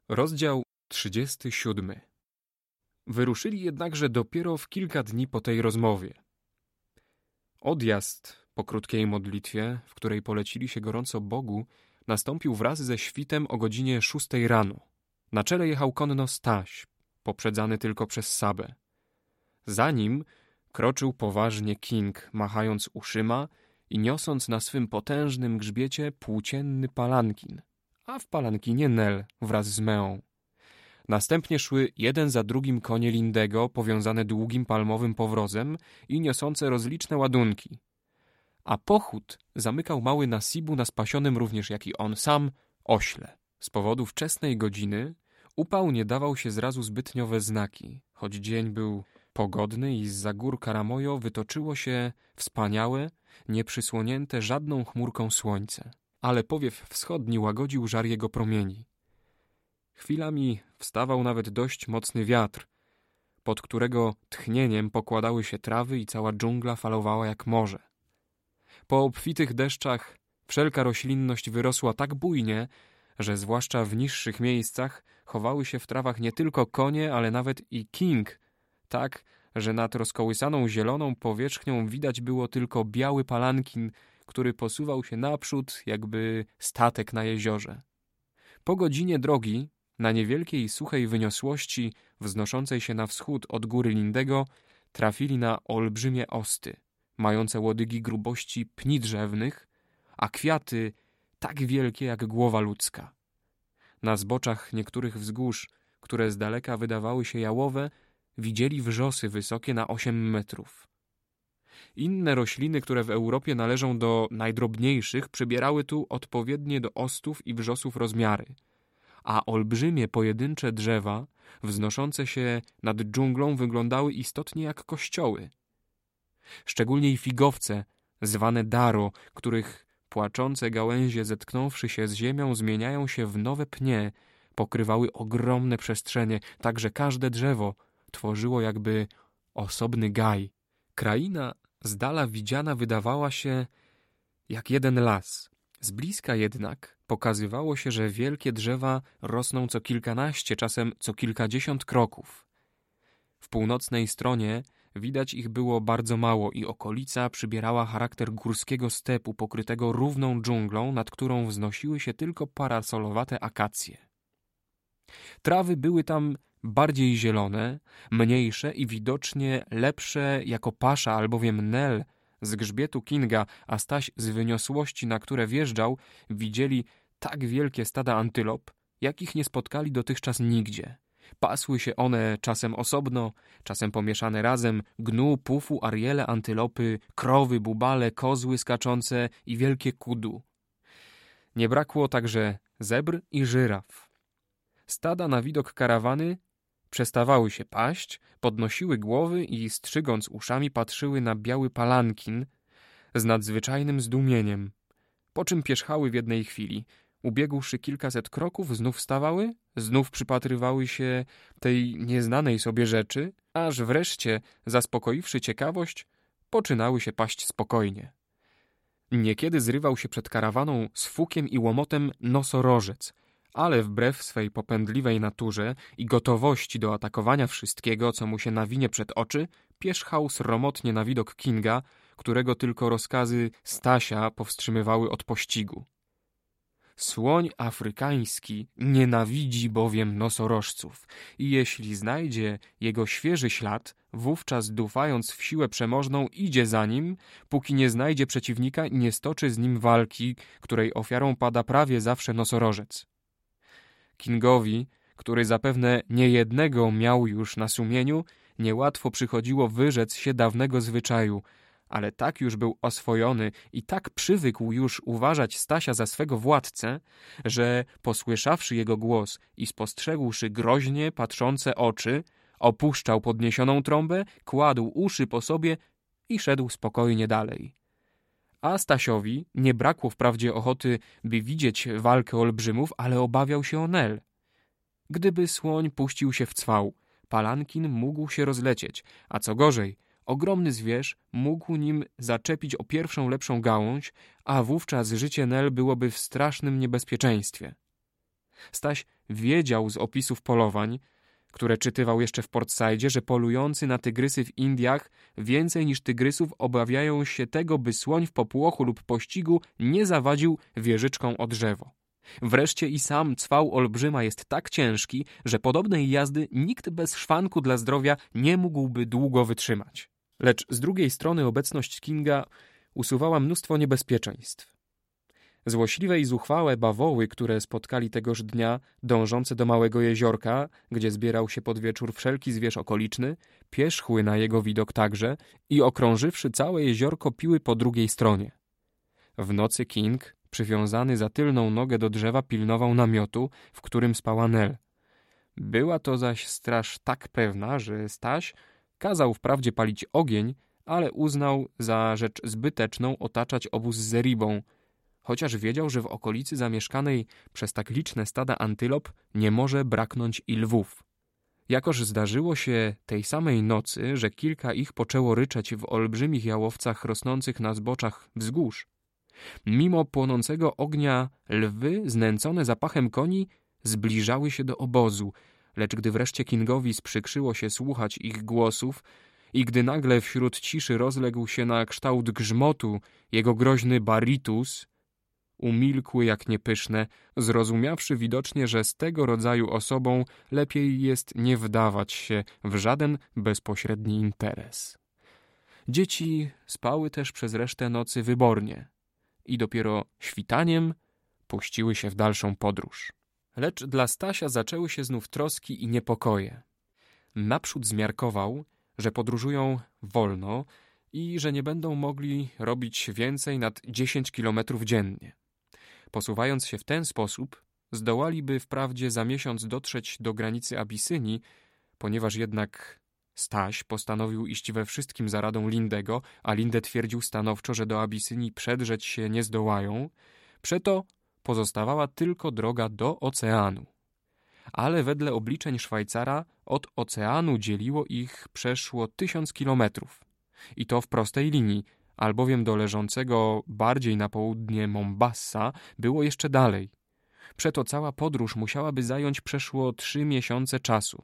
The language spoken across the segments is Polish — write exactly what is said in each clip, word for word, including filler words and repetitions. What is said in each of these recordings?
Rozdział trzydziesty siódmy. Wyruszyli jednakże dopiero w kilka dni po tej rozmowie. Odjazd po krótkiej modlitwie, w której polecili się gorąco Bogu, nastąpił wraz ze świtem o godzinie szóstej rano. Na czele jechał konno Staś, poprzedzany tylko przez Sabę. Za nim kroczył poważnie King, machając uszyma i niosąc na swym potężnym grzbiecie płócienny palankin, a w palankinie Nel wraz z Meą. Następnie szły jeden za drugim konie Lindego, powiązane długim palmowym powrozem i niosące rozliczne ładunki. A pochód zamykał mały Nasibu na spasionym również jak i on sam ośle. Z powodu wczesnej godziny upał nie dawał się zrazu zbytnio we znaki, choć dzień był pogodny i zza gór Karamojo wytoczyło się wspaniałe, nieprzysłonięte żadną chmurką słońce. Ale powiew wschodni łagodził żar jego promieni. Chwilami wstawał nawet dość mocny wiatr, pod którego tchnieniem pokładały się trawy i cała dżungla falowała jak morze. Po obfitych deszczach wszelka roślinność wyrosła tak bujnie, że zwłaszcza w niższych miejscach chowały się w trawach nie tylko konie, ale nawet i King, tak, że nad rozkołysaną zieloną powierzchnią widać było tylko biały palankin, który posuwał się naprzód, jakby statek na jeziorze. Po godzinie drogi, na niewielkiej suchej wyniosłości, wznoszącej się na wschód od góry Lindego, trafili na olbrzymie osty, mające łodygi grubości pni drzewnych, a kwiaty tak wielkie jak głowa ludzka. Na zboczach niektórych wzgórz, które z daleka wydawały się jałowe, widzieli wrzosy wysokie na osiem metrów. Inne rośliny, które w Europie należą do najdrobniejszych, przybierały tu odpowiednie do ostów i wrzosów rozmiary, a olbrzymie pojedyncze drzewa, wznoszące się nad dżunglą, wyglądały istotnie jak kościoły. Szczególnie i figowce, zwane daro, których płaczące gałęzie, zetknąwszy się z ziemią, zmieniają się w nowe pnie, pokrywały ogromne przestrzenie, tak że każde drzewo tworzyło jakby osobny gaj. Kraina z dala widziana wydawała się jak jeden las. Z bliska jednak pokazywało się, że wielkie drzewa rosną co kilkanaście, czasem co kilkadziesiąt kroków. W północnej stronie widać ich było bardzo mało i okolica przybierała charakter górskiego stepu pokrytego równą dżunglą, nad którą wznosiły się tylko parasolowate akacje. Trawy były tam bardziej zielone, mniejsze i widocznie lepsze jako pasza, albowiem Nel z grzbietu Kinga, a Staś z wyniosłości, na które wjeżdżał, widzieli tak wielkie stada antylop, jakich nie spotkali dotychczas nigdzie. Pasły się one czasem osobno, czasem pomieszane razem, gnu, pufu, ariele, antylopy, krowy, bubale, kozły skaczące i wielkie kudu. Nie brakło także zebr i żyraf. Stada na widok karawany przestawały się paść, podnosiły głowy i strzygąc uszami patrzyły na biały palankin z nadzwyczajnym zdumieniem, po czym pierzchały w jednej chwili. Ubiegłszy kilkaset kroków, znów stawały, znów przypatrywały się tej nieznanej sobie rzeczy, aż wreszcie, zaspokoiwszy ciekawość, poczynały się paść spokojnie. Niekiedy zrywał się przed karawaną z fukiem i łomotem nosorożec, ale wbrew swej popędliwej naturze i gotowości do atakowania wszystkiego, co mu się nawinie przed oczy, pierzchał sromotnie na widok Kinga, którego tylko rozkazy Stasia powstrzymywały od pościgu. Słoń afrykański nienawidzi bowiem nosorożców i jeśli znajdzie jego świeży ślad, wówczas dufając w siłę przemożną idzie za nim, póki nie znajdzie przeciwnika i nie stoczy z nim walki, której ofiarą pada prawie zawsze nosorożec. Kingowi, który zapewne niejednego miał już na sumieniu, niełatwo przychodziło wyrzec się dawnego zwyczaju, ale tak już był oswojony i tak przywykł już uważać Stasia za swego władcę, że posłyszawszy jego głos i spostrzegłszy groźnie patrzące oczy, opuszczał podniesioną trąbę, kładł uszy po sobie i szedł spokojnie dalej. A Stasiowi nie brakło wprawdzie ochoty, by widzieć walkę olbrzymów, ale obawiał się o Nel. Gdyby słoń puścił się w cwał, palankin mógł się rozlecieć, a co gorzej, ogromny zwierz mógł nim zaczepić o pierwszą lepszą gałąź, a wówczas życie Nel byłoby w strasznym niebezpieczeństwie. Staś wiedział z opisów polowań, które czytywał jeszcze w Port Saidzie, że polujący na tygrysy w Indiach więcej niż tygrysów obawiają się tego, by słoń w popłochu lub pościgu nie zawadził wieżyczką o drzewo. Wreszcie i sam cwał olbrzyma jest tak ciężki, że podobnej jazdy nikt bez szwanku dla zdrowia nie mógłby długo wytrzymać. Lecz z drugiej strony obecność Kinga usuwała mnóstwo niebezpieczeństw. Złośliwe i zuchwałe bawoły, które spotkali tegoż dnia, dążące do małego jeziorka, gdzie zbierał się pod wieczór wszelki zwierz okoliczny, pierzchły na jego widok także i okrążywszy całe jeziorko piły po drugiej stronie. W nocy King, przywiązany za tylną nogę do drzewa, pilnował namiotu, w którym spała Nel. Była to zaś straż tak pewna, że Staś kazał wprawdzie palić ogień, ale uznał za rzecz zbyteczną otaczać obóz zeribą, chociaż wiedział, że w okolicy zamieszkanej przez tak liczne stada antylop nie może braknąć i lwów. Jakoż zdarzyło się tej samej nocy, że kilka ich poczęło ryczeć w olbrzymich jałowcach rosnących na zboczach wzgórz. Mimo płonącego ognia lwy, znęcone zapachem koni, zbliżały się do obozu, lecz gdy wreszcie Kingowi sprzykrzyło się słuchać ich głosów i gdy nagle wśród ciszy rozległ się na kształt grzmotu jego groźny baritus, umilkły jak niepyszne, zrozumiawszy widocznie, że z tego rodzaju osobą lepiej jest nie wdawać się w żaden bezpośredni interes. Dzieci spały też przez resztę nocy wybornie i dopiero świtaniem puściły się w dalszą podróż. Lecz dla Stasia zaczęły się znów troski i niepokoje. Naprzód zmiarkował, że podróżują wolno i że nie będą mogli robić więcej nad dziesięć kilometrów dziennie. Posuwając się w ten sposób, zdołaliby wprawdzie za miesiąc dotrzeć do granicy Abisynii, ponieważ jednak Staś postanowił iść we wszystkim za radą Lindego, a Linde twierdził stanowczo, że do Abisynii przedrzeć się nie zdołają, przeto pozostawała tylko droga do oceanu. Ale wedle obliczeń Szwajcara od oceanu dzieliło ich przeszło tysiąc kilometrów. I to w prostej linii, albowiem do leżącego bardziej na południe Mombassa było jeszcze dalej. Przeto cała podróż musiałaby zająć przeszło trzy miesiące czasu.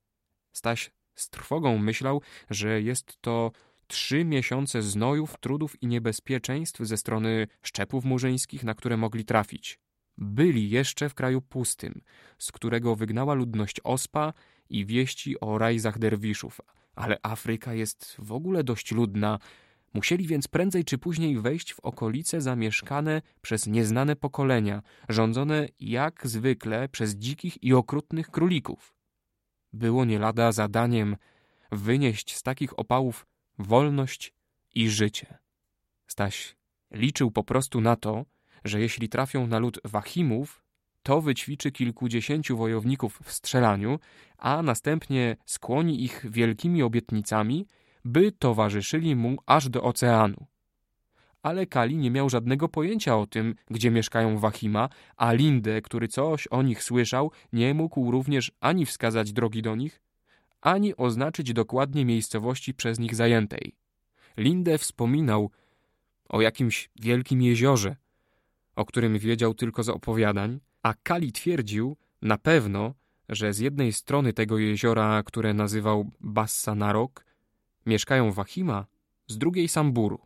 Staś z trwogą myślał, że jest to trzy miesiące znojów, trudów i niebezpieczeństw ze strony szczepów murzyńskich, na które mogli trafić. Byli jeszcze w kraju pustym, z którego wygnała ludność ospa i wieści o rajzach derwiszów, ale Afryka jest w ogóle dość ludna. Musieli więc prędzej czy później wejść w okolice zamieszkane przez nieznane pokolenia, rządzone jak zwykle przez dzikich i okrutnych królików. Było nie lada zadaniem wynieść z takich opałów wolność i życie. Staś liczył po prostu na to, że jeśli trafią na lud Wahimów, to wyćwiczy kilkudziesięciu wojowników w strzelaniu, a następnie skłoni ich wielkimi obietnicami, by towarzyszyli mu aż do oceanu. Ale Kali nie miał żadnego pojęcia o tym, gdzie mieszkają Wahima, a Linde, który coś o nich słyszał, nie mógł również ani wskazać drogi do nich, ani oznaczyć dokładnie miejscowości przez nich zajętej. Linde wspominał o jakimś wielkim jeziorze, o którym wiedział tylko z opowiadań, a Kali twierdził na pewno, że z jednej strony tego jeziora, które nazywał Bassa Narok, mieszkają Wahima, z drugiej Samburu.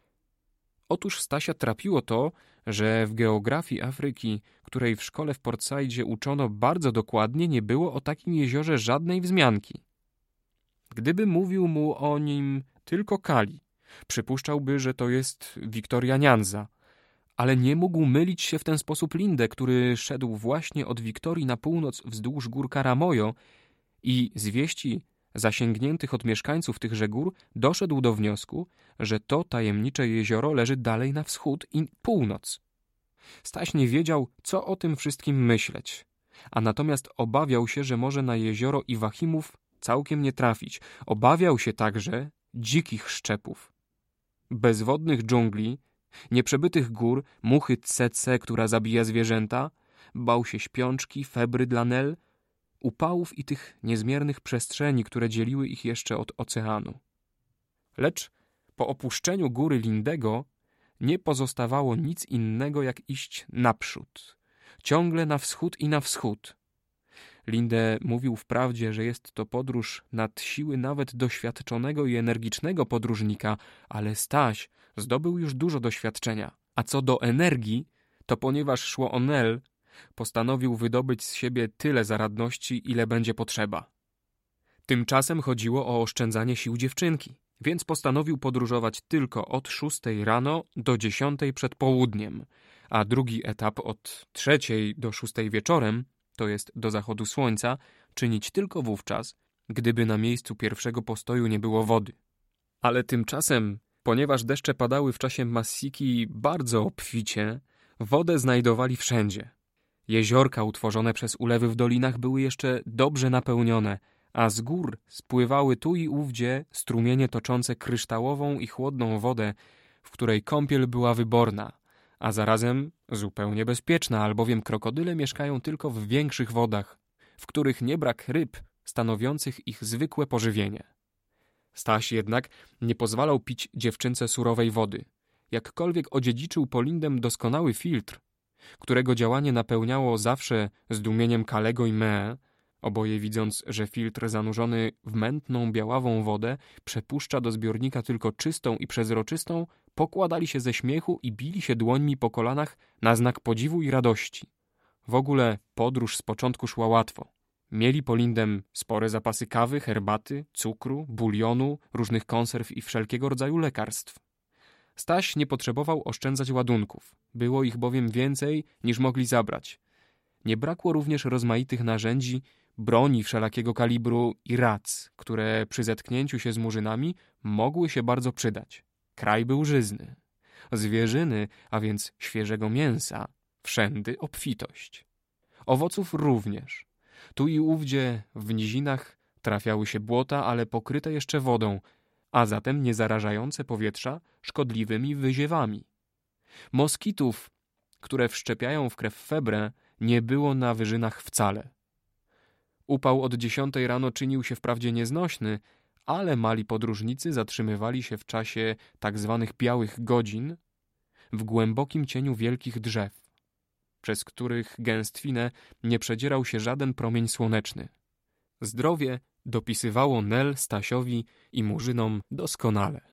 Otóż Stasia trapiło to, że w geografii Afryki, której w szkole w Port Saidzie uczono bardzo dokładnie, nie było o takim jeziorze żadnej wzmianki. Gdyby mówił mu o nim tylko Kali, przypuszczałby, że to jest Victoria Nyanza, ale nie mógł mylić się w ten sposób Linde, który szedł właśnie od Wiktorii na północ wzdłuż gór Karamojo i z wieści zasięgniętych od mieszkańców tychże gór doszedł do wniosku, że to tajemnicze jezioro leży dalej na wschód i północ. Staś nie wiedział, co o tym wszystkim myśleć, a natomiast obawiał się, że może na jezioro i Wahimów całkiem nie trafić. Obawiał się także dzikich szczepów, bezwodnych dżungli, nieprzebytych gór, muchy tsetse, która zabija zwierzęta, bał się śpiączki, febry dla Nel, upałów i tych niezmiernych przestrzeni, które dzieliły ich jeszcze od oceanu. Lecz po opuszczeniu góry Lindego nie pozostawało nic innego, jak iść naprzód, ciągle na wschód i na wschód. Linde mówił wprawdzie, że jest to podróż nad siły nawet doświadczonego i energicznego podróżnika, ale Staś zdobył już dużo doświadczenia. A co do energii, to ponieważ szło o Nel, postanowił wydobyć z siebie tyle zaradności, ile będzie potrzeba. Tymczasem chodziło o oszczędzanie sił dziewczynki, więc postanowił podróżować tylko od szóstej rano do dziesiątej przed południem, a drugi etap od trzeciej do szóstej wieczorem, to jest do zachodu słońca, czynić tylko wówczas, gdyby na miejscu pierwszego postoju nie było wody. Ale tymczasem, ponieważ deszcze padały w czasie Massiki bardzo obficie, wodę znajdowali wszędzie. Jeziorka utworzone przez ulewy w dolinach były jeszcze dobrze napełnione, a z gór spływały tu i ówdzie strumienie toczące kryształową i chłodną wodę, w której kąpiel była wyborna, a zarazem zupełnie bezpieczna, albowiem krokodyle mieszkają tylko w większych wodach, w których nie brak ryb stanowiących ich zwykłe pożywienie. Staś jednak nie pozwalał pić dziewczynce surowej wody. Jakkolwiek odziedziczył po Lindem doskonały filtr, którego działanie napełniało zawsze zdumieniem Kalego i Mee, oboje widząc, że filtr zanurzony w mętną, białawą wodę przepuszcza do zbiornika tylko czystą i przezroczystą, pokładali się ze śmiechu i bili się dłońmi po kolanach na znak podziwu i radości. W ogóle podróż z początku szła łatwo. Mieli po Lindem spore zapasy kawy, herbaty, cukru, bulionu, różnych konserw i wszelkiego rodzaju lekarstw. Staś nie potrzebował oszczędzać ładunków. Było ich bowiem więcej, niż mogli zabrać. Nie brakło również rozmaitych narzędzi, broni wszelakiego kalibru i rac, które przy zetknięciu się z murzynami mogły się bardzo przydać. Kraj był żyzny. Zwierzyny, a więc świeżego mięsa, wszędy obfitość. Owoców również. Tu i ówdzie w nizinach trafiały się błota, ale pokryte jeszcze wodą, a zatem nie zarażające powietrza szkodliwymi wyziewami. Moskitów, które wszczepiają w krew febrę, nie było na wyżynach wcale. Upał od dziesiątej rano czynił się wprawdzie nieznośny, ale mali podróżnicy zatrzymywali się w czasie tak zwanych białych godzin w głębokim cieniu wielkich drzew, przez których gęstwinę nie przedzierał się żaden promień słoneczny. Zdrowie dopisywało Nel Stasiowi i murzynom doskonale.